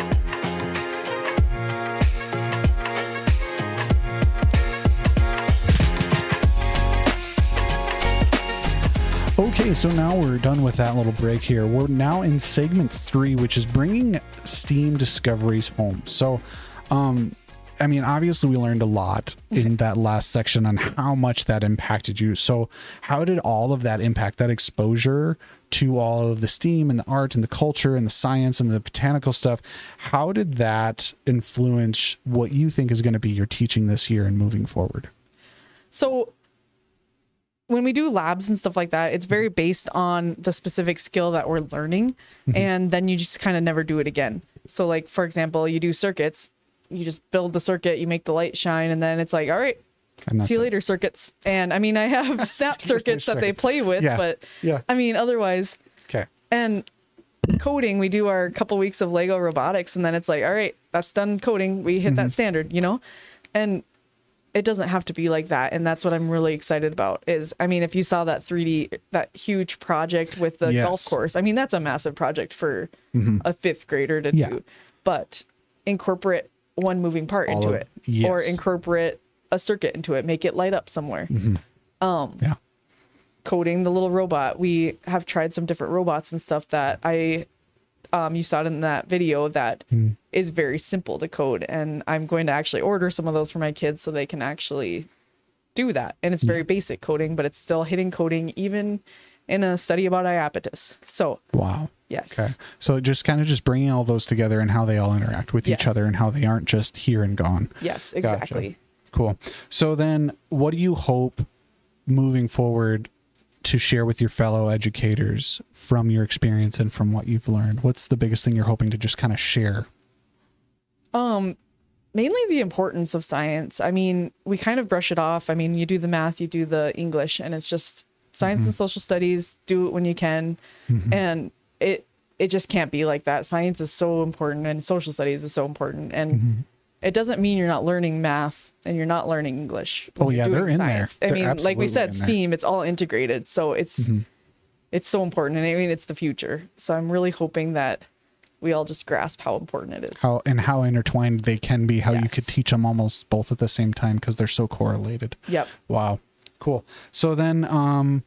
Okay, so now we're done with that little break here. We're now in segment three, which is bringing STEAM discoveries home. So, um, I mean, obviously, we learned a lot in that last section on how much that impacted you. So, how did all of that impact, that exposure to all of the STEAM and the art and the culture and the science and the botanical stuff? How did that influence what you think is going to be your teaching this year and moving forward? So when we do labs and stuff like that, it's very based on the specific skill that we're learning. Mm-hmm. And then you just kind of never do it again. So like, for example, you do circuits, you just build the circuit, you make the light shine, and then it's like, all right, And that's see you it. later circuits. And I mean, I have snap See you later circuits that they circuits. play with, Yeah. but Yeah. I mean, otherwise, Okay. and coding, we do our couple weeks of Lego robotics, and then it's like, all right, that's done coding. We hit Mm-hmm. that standard, you know? And it doesn't have to be like that. And that's what I'm really excited about is, I mean, if you saw that three D, that huge project with the Yes. golf course, I mean, that's a massive project for a fifth grader to Yeah. do. But incorporate one moving part All into of- it, yes. or incorporate a circuit into it, make it light up somewhere. Mm-hmm. Um, Yeah. Coding the little robot. We have tried some different robots and stuff that I, um, you saw it in that video that Mm. is very simple to code. And I'm going to actually order some of those for my kids so they can actually do that. And it's very basic coding, but it's still hitting coding even in a study about iapetus. So, Wow. yes. Okay. So just kind of just bringing all those together and how they all interact with each Yes. other and how they aren't just here and gone. Yes, Gotcha. exactly. Cool. So then what do you hope moving forward to share with your fellow educators from your experience and from what you've learned? What's the biggest thing you're hoping to just kind of share? Um, mainly the importance of science. I mean, we kind of brush it off. I mean, you do the math, you do the English, and it's just science and social studies. Do it when you can, and it it just can't be like that. Science is so important, and social studies is so important, and it doesn't mean you're not learning math and you're not learning English. when Oh, you're yeah, doing they're in there. science. I They're mean, like we absolutely said, in there. STEAM, it's all integrated, so it's it's so important, and I mean, it's the future. So I'm really hoping that we all just grasp how important it is. How and how intertwined they can be, how you Yes. could teach them almost both at the same time because they're so correlated. Yep. Wow. Cool. So then, um,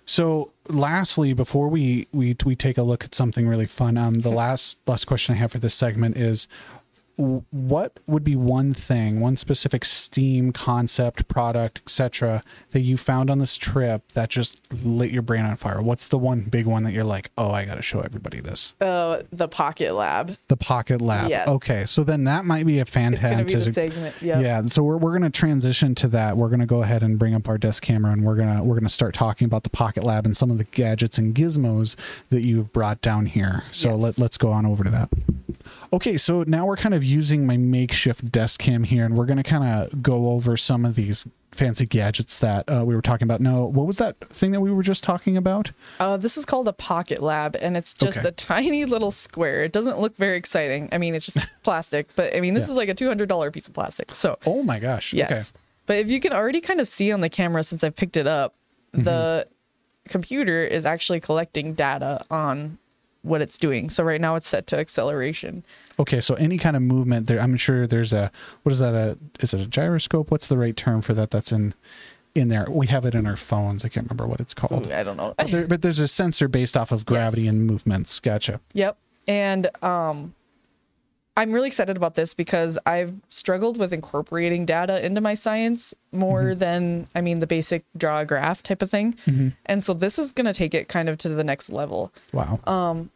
so lastly, before we, we, we take a look at something really fun, um, the last, last question I have for this segment is, w- what would be one thing, one specific STEAM concept, product, et cetera, that you found on this trip that just lit your brain on fire? What's the one big one that you're like, oh, I got to show everybody this? Uh, the Pocket Lab. The Pocket Lab. Yes. Okay. So then that might be a It's going to be the fantastic segment. Yep. yeah, so we're we're gonna transition to that. We're gonna go ahead and bring up our desk camera, and we're gonna we're gonna start talking about the Pocket Lab and some of the gadgets and gizmos that you've brought down here. So Yes. let let's go on over to that. Okay, so now we're kind of using my makeshift desk cam here, and we're gonna kind of go over some of these fancy gadgets that uh, we were talking about. No, what was that thing that we were just talking about? Uh, this is called a Pocket Lab, and it's just Okay. a tiny little square. It doesn't look very exciting. I mean, it's just plastic, but I mean, this Yeah. is like a two hundred dollars piece of plastic. So, Oh my gosh! yes. But if you can already kind of see on the camera since I've picked it up, the computer is actually collecting data on what it's doing. So right now it's set to acceleration. Okay, so any kind of movement there, I'm sure there's a, what is that, a, is it a gyroscope? What's the right term for that that's in in there? We have it in our phones. I can't remember what it's called. Ooh, I don't know. But, there, but there's a sensor based off of gravity Yes. and movements. Gotcha. Yep. And um, I'm really excited about this because I've struggled with incorporating data into my science more than, I mean, the basic draw a graph type of thing. And so this is going to take it kind of to the next level. Wow. Um,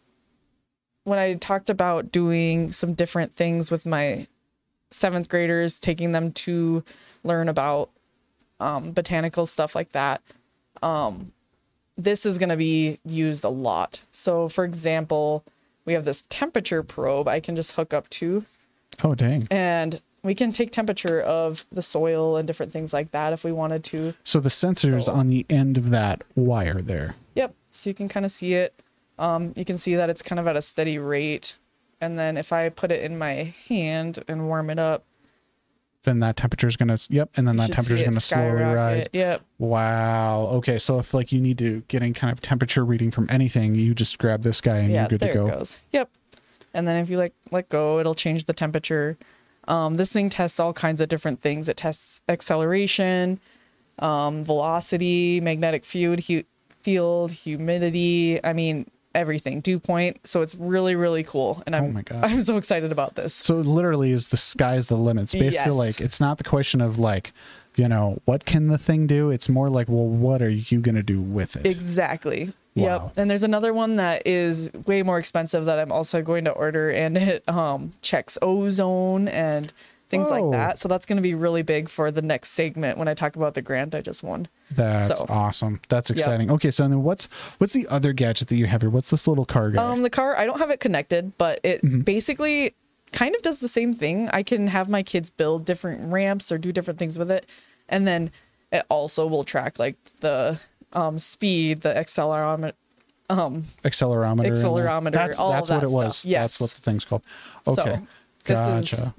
when I talked about doing some different things with my seventh graders, taking them to learn about um, botanical stuff like that, um, this is going to be used a lot. So, for example, we have this temperature probe I can just hook up to, Oh, dang. and we can take temperature of the soil and different things like that if we wanted to. So the sensor's So- on the end of that wire there. Yep. So you can kind of see it. Um, you can see that it's kind of at a steady rate. And then if I put it in my hand and warm it up, Then that temperature's going to, yep. And then you that should temperature's see it going to slowly skyrocket. rise. Yep. Wow. Okay. So if like you need to get any kind of temperature reading from anything, you just grab this guy and Yeah, you're good there to go. it goes. Yep. And then if you like let go, it'll change the temperature. Um, this thing tests all kinds of different things. It tests acceleration, um, velocity, magnetic field, hu- field, humidity. I mean, everything. Dew point. So it's really, really cool. And I'm, Oh my God. I'm so excited about this. So it literally is the sky's the limit. It's basically Yes. like, it's not the question of like, you know, what can the thing do? It's more like, well, what are you going to do with it? Exactly. Wow. Yep. And there's another one that is way more expensive that I'm also going to order, and it um checks ozone and things Whoa. like that. So that's going to be really big for the next segment when I talk about the grant I just won. That's So- awesome. That's exciting. Okay, so then what's what's the other gadget that you have here? What's this little car guy? Um, the car, I don't have it connected, but it Mm-hmm. basically kind of does the same thing. I can have my kids build different ramps or do different things with it. And then it also will track like the um, speed, the accelerometer. Um, accelerometer. and accelerometer, That's all that's of what that it was. stuff. Yes. That's what the thing's called. Okay. So, this is- gotcha.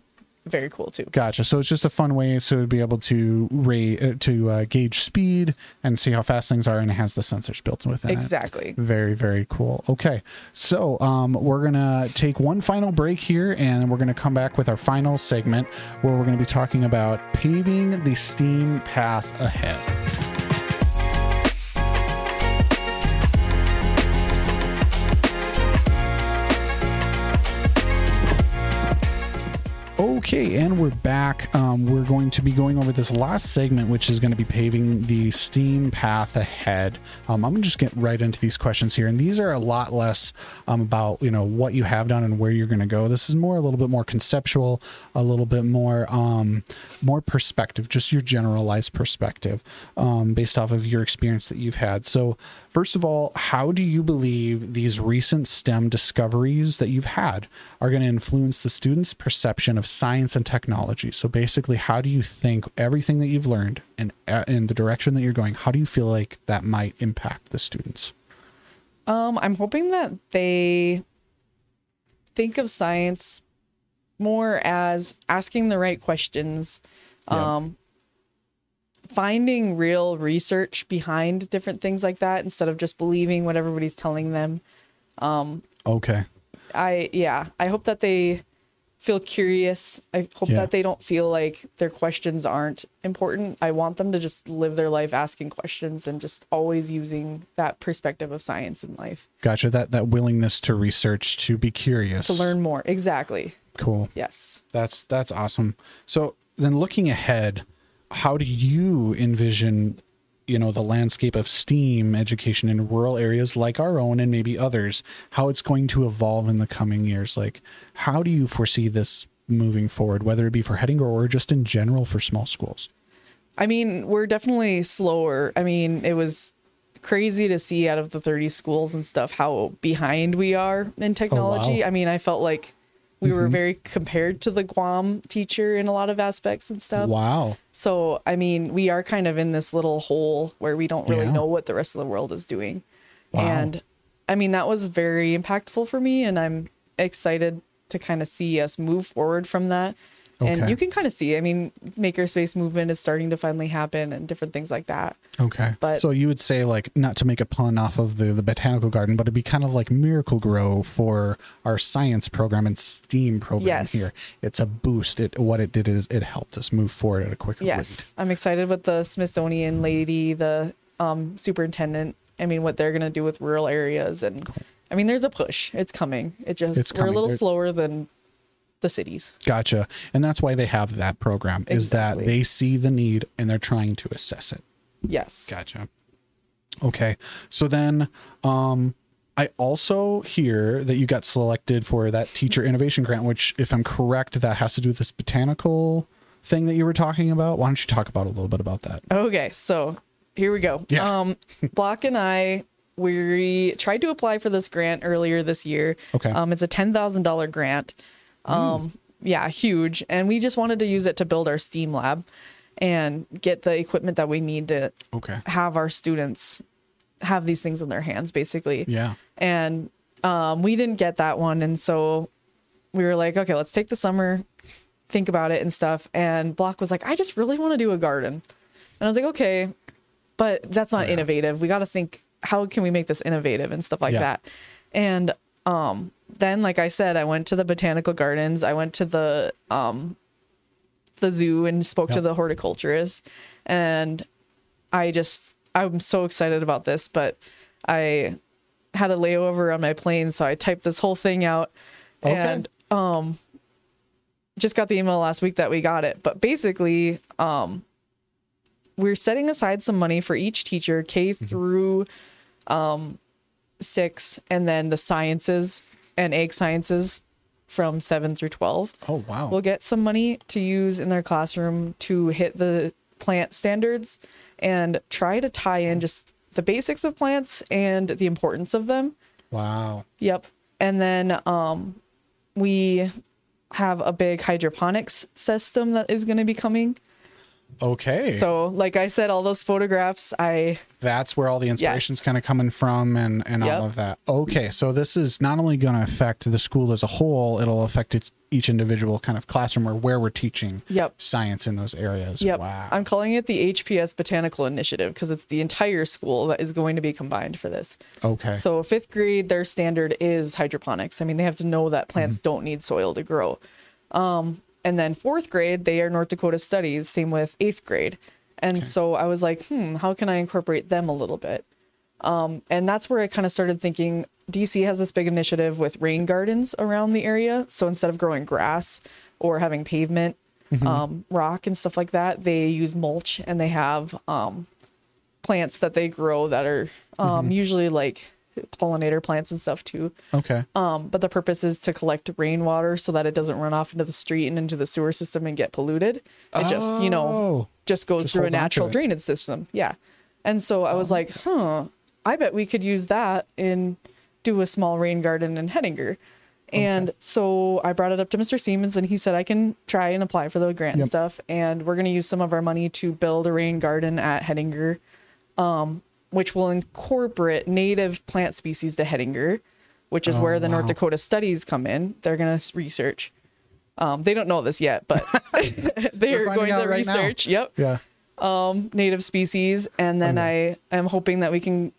very cool too. Gotcha. So it's just a fun way so to be able to rate uh, to uh, gauge speed and see how fast things are, and it has the sensors built within Exactly. it. Very, very cool. Okay. So um, we're going to take one final break here, and we're going to come back with our final segment where we're going to be talking about paving the STEAM path ahead. Okay, and we're back. Um, we're going to be going over this last segment, which is going to be paving the STEAM path ahead. Um, I'm going to just get right into these questions here, and these are a lot less um, about you know what you have done and where you're going to go. This is more a little bit more conceptual, a little bit more um, more perspective, just your generalized perspective um, based off of your experience that you've had. So, first of all, how do you believe these recent STEM discoveries that you've had are going to influence the students' perception of science and technology? So basically, how do you think everything that you've learned and in the direction that you're going, how do you feel like that might impact the students? Um, I'm hoping that they think of science more as asking the right questions, Yeah. um, finding real research behind different things like that instead of just believing what everybody's telling them. Um, Okay. I, yeah, I hope that they feel curious. I hope Yeah. that they don't feel like their questions aren't important. I want them to just live their life asking questions and just always using that perspective of science in life. Gotcha. That, that willingness to research, to be curious. To learn more. Exactly. Cool. Yes. That's, that's awesome. So then looking ahead, how do you envision, you know, the landscape of STEAM education in rural areas like our own and maybe others, how it's going to evolve in the coming years? Like, how do you foresee this moving forward, whether it be for Hettinger or just in general for small schools? I mean, we're definitely slower. I mean, it was crazy to see out of the thirty schools and stuff how behind we are in technology. Oh, wow. I mean, I felt like we Mm-hmm. were very compared to the Guam teacher in a lot of aspects and stuff. Wow. So, I mean, we are kind of in this little hole where we don't really Yeah. know what the rest of the world is doing. Wow. And I mean, that was very impactful for me, and I'm excited to kind of see us move forward from that. Okay. And you can kind of see, I mean, makerspace movement is starting to finally happen and different things like that. Okay. But- so you would say, like, not to make a pun off of the, the botanical garden, but it'd be kind of like Miracle Grow for our science program and STEAM program Yes. here. It's a boost. It what it did is it helped us move forward at a quicker Yes, I'm excited with the Smithsonian lady, the um, superintendent. I mean, what they're going to do with rural areas. And I mean, there's a push. It's coming. It just, It's we're coming. a little They're- slower than the cities. rate. Gotcha. And that's why they have that program, is Exactly. that they see the need and they're trying to assess it. Yes. Gotcha. Okay. So then um, I also hear that you got selected for that teacher innovation grant, which, if I'm correct, that has to do with this botanical thing that you were talking about. Why don't you talk about a little bit about that? Okay, so here we go. Yeah. Um, Block and I, we tried to apply for this grant earlier this year. Okay. Um, it's a ten thousand dollars grant. Um, yeah, huge. And we just wanted to use it to build our STEAM lab and get the equipment that we need to Okay. have our students have these things in their hands, basically. Yeah. And um, we didn't get that one. And so we were like, okay, let's take the summer, think about it and stuff. And Block was like, I just really want to do a garden. And I was like, okay, but that's not Yeah. innovative. We got to think, how can we make this innovative and stuff like Yeah. that? And um, then, like I said, I went to the botanical gardens. I went to the um, the zoo and spoke to Yep. the horticulturist. And I just, I'm so excited about this, but I had a layover on my plane, so I typed this whole thing out. Okay. And um, just got the email last week that we got it. But basically, um, we're setting aside some money for each teacher, K through um, six, and then the sciences and egg sciences from seven through twelve. Oh, wow. Will get some money to use in their classroom to hit the plant standards and try to tie in just the basics of plants and the importance of them. Wow. Yep. And then um, we have a big hydroponics system that is going to be coming. Okay. So, like I said, all those photographs, I that's where all the inspiration's Yes. kind of coming from and, and Yep. all of that. Okay. So this is not only going to affect the school as a whole, it'll affect its, each individual kind of classroom or where we're teaching Yep. science in those areas. Yep. Wow. I'm calling it the H P S Botanical Initiative because it's the entire school that is going to be combined for this. Okay. So fifth grade, their standard is hydroponics. I mean, they have to know that plants Mm-hmm. don't need soil to grow. Um, and then fourth grade, they are North Dakota Studies. Same with eighth grade. And so I was like, hmm, how can I incorporate them a little bit? Um, and that's where I kind of started thinking D C has this big initiative with rain gardens around the area. So instead of growing grass or having pavement, um, rock and stuff like that, they use mulch and they have um, plants that they grow that are um, usually like pollinator plants and stuff too. Okay. Um, but the purpose is to collect rainwater so that it doesn't run off into the street and into the sewer system and get polluted. It just, you know, Oh. just goes Just through a holds onto natural it. drainage system. Yeah. And so I was like, huh, I bet we could use that and do a small rain garden in Hettinger. And so I brought it up to Mister Siemens and he said, I can try and apply for the grant and Yep. stuff. And we're going to use some of our money to build a rain garden at Hettinger, um, which will incorporate native plant species to Hettinger, which is Oh, where the North wow. Dakota studies come in. They're going to research. Um, they don't know this yet, but they're finding going out to right now. research. Yep. Yeah. Native species. And then Okay. I am hoping that we can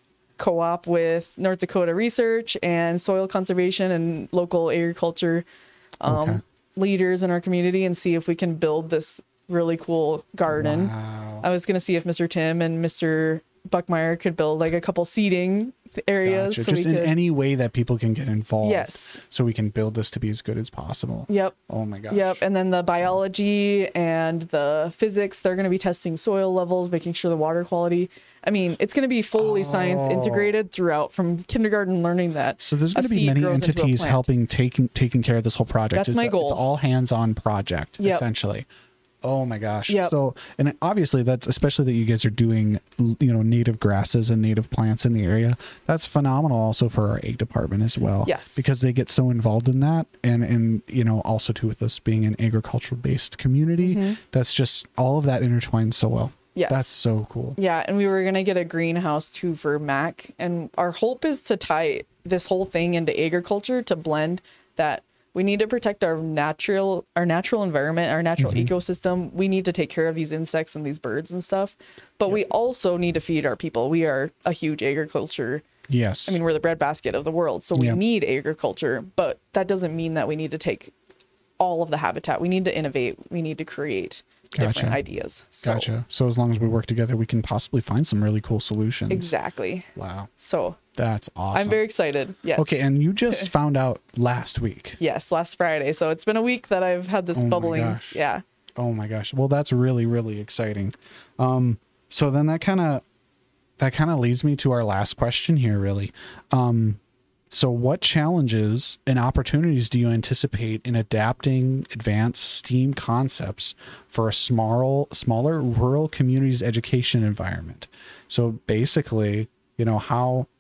co-op with North Dakota Research and soil conservation and local agriculture um, Okay. leaders in our community and see if we can build this really cool garden. Wow. I was going to see if Mister Tim and Mister Buckmeyer could build like a couple seating areas. Gotcha. So Just we in could, any way that people can get involved. Yes. So we can build this to be as good as possible. Yep. Oh my gosh. Yep. And then the biology and the physics, they're going to be testing soil levels, making sure the water quality. I mean, it's going to be fully science integrated throughout from kindergarten learning that. So there's a going to be seed many grows into a entities plant. helping taking taking care of this whole project. That's it's, my goal. It's all hands-on project Yep. essentially. Oh my gosh. Yep. So, and obviously that's especially that you guys are doing, you know, native grasses and native plants in the area. That's phenomenal also for our ag department as well. Yes. Because they get so involved in that. And, and, you know, also too with us being an agricultural based community, that's just all of that intertwines so well. Yes. That's so cool. Yeah, and we were gonna get a greenhouse too for Mac, and our hope is to tie this whole thing into agriculture to blend that. We need to protect our natural our natural environment, our natural Mm-hmm. ecosystem. We need to take care of these insects and these birds and stuff, but we also need to feed our people. We are a huge agriculture. Yes. I mean, we're the breadbasket of the world, so we Yeah. need agriculture, but that doesn't mean that we need to take all of the habitat. We need to innovate. We need to create different Gotcha. ideas. So, Gotcha. So as long as we work together, we can possibly find some really cool solutions. Exactly. Wow. So That's awesome. I'm very excited. Yes. Okay, and you just found out last week. Yes, last Friday. So it's been a week that I've had this Oh my bubbling. gosh. Yeah. Oh my gosh. Well, that's really, really exciting. Um, so then that kind of that kind of leads me to our last question here, really. Um, so what challenges and opportunities do you anticipate in adapting advanced STEAM concepts for a small, smaller rural communities education environment? So basically, you know, how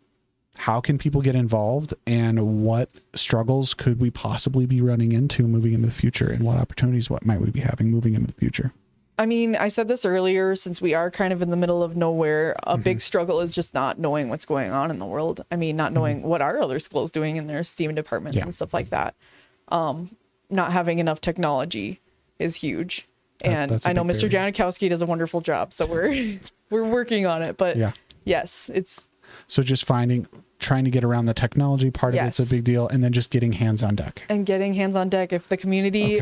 how can people get involved and what struggles could we possibly be running into moving into the future, and what opportunities what might we be having moving into the future? I mean, I said this earlier, since we are kind of in the middle of nowhere, a big struggle is just not knowing what's going on in the world. I mean, not knowing what our other schools doing in their STEAM departments Yeah. and stuff like that. Um, not having enough technology is huge. That- And that's a I know big Mister barrier. Janikowski does a wonderful job, so we're we're working on it. But Yeah. yes, it's So just finding, trying to get around the technology part of it's Yes. a big deal, and then just getting hands on deck. and getting hands on deck. If the community,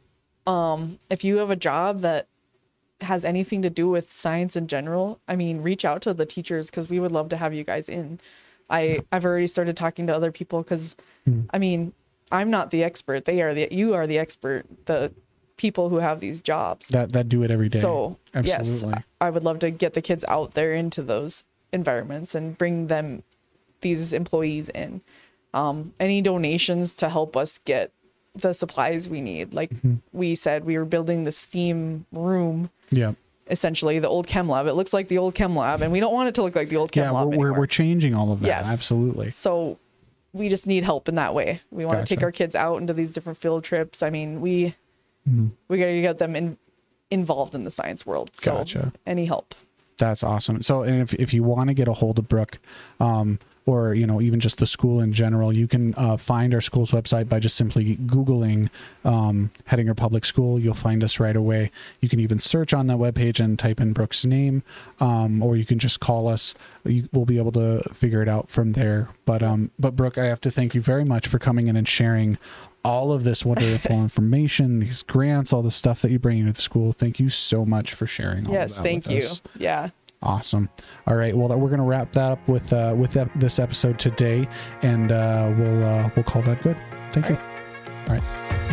Okay. if you have a job that has anything to do with science in general, I mean, reach out to the teachers because we would love to have you guys in. I I've already started talking to other people because, I mean, I'm not the expert. They are the you are the expert. The people who have these jobs. That that do it every day. So absolutely. yes, I would love to get the kids out there into those environments and bring them these employees in. Um, any donations to help us get the supplies we need. Like Mm-hmm. we said, we were building the STEAM room, Yeah. essentially the old chem lab. It looks like the old chem lab, and we don't want it to look like the old chem Yeah, lab we're, we're anymore. we're changing all of that. Yes. Absolutely. So we just need help in that way. We want to take Gotcha. our kids out into these different field trips. I mean, we Mm-hmm. we got to get them in, involved in the science world. So Gotcha. any help. That's awesome. So, and if, if you want to get a hold of Brooke, um, or, you know, even just the school in general, you can uh, find our school's website by just simply Googling um, Hettinger Public School. You'll find us right away. You can even search on that webpage and type in Brooke's name, um, or you can just call us. You, we'll be able to figure it out from there. But, um, but Brooke, I have to thank you very much for coming in and sharing all of this wonderful information, these grants, all the stuff that you bring into the school. Thank you so much for sharing all Yes, of that thank with you. us. Yeah. Awesome. All right. Well, we're going to wrap that up with uh, with that, this episode today, and uh, we'll uh, we'll call that good. Thank All you. right. All right.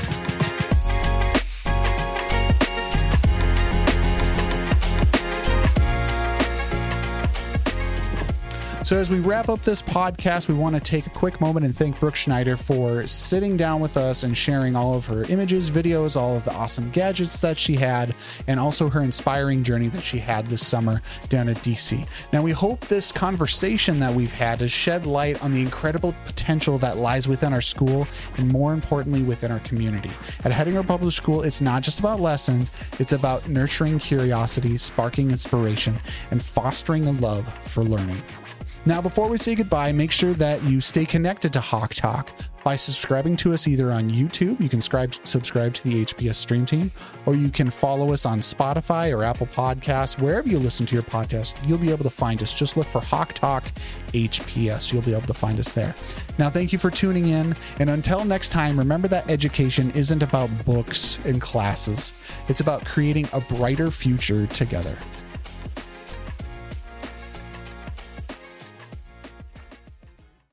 So as we wrap up this podcast, we want to take a quick moment and thank Brooke Schneider for sitting down with us and sharing all of her images, videos, all of the awesome gadgets that she had, and also her inspiring journey that she had this summer down at D C. Now, we hope this conversation that we've had has shed light on the incredible potential that lies within our school and, more importantly, within our community. At Hettinger Public School, it's not just about lessons, it's about nurturing curiosity, sparking inspiration, and fostering a love for learning. Now, before we say goodbye, make sure that you stay connected to Hawk Talk by subscribing to us either on YouTube. You can subscribe, subscribe to the H P S Stream Team, or you can follow us on Spotify or Apple Podcasts. Wherever you listen to your podcast, you'll be able to find us. Just look for Hawk Talk H P S. You'll be able to find us there. Now, thank you for tuning in. And until next time, remember that education isn't about books and classes. It's about creating a brighter future together.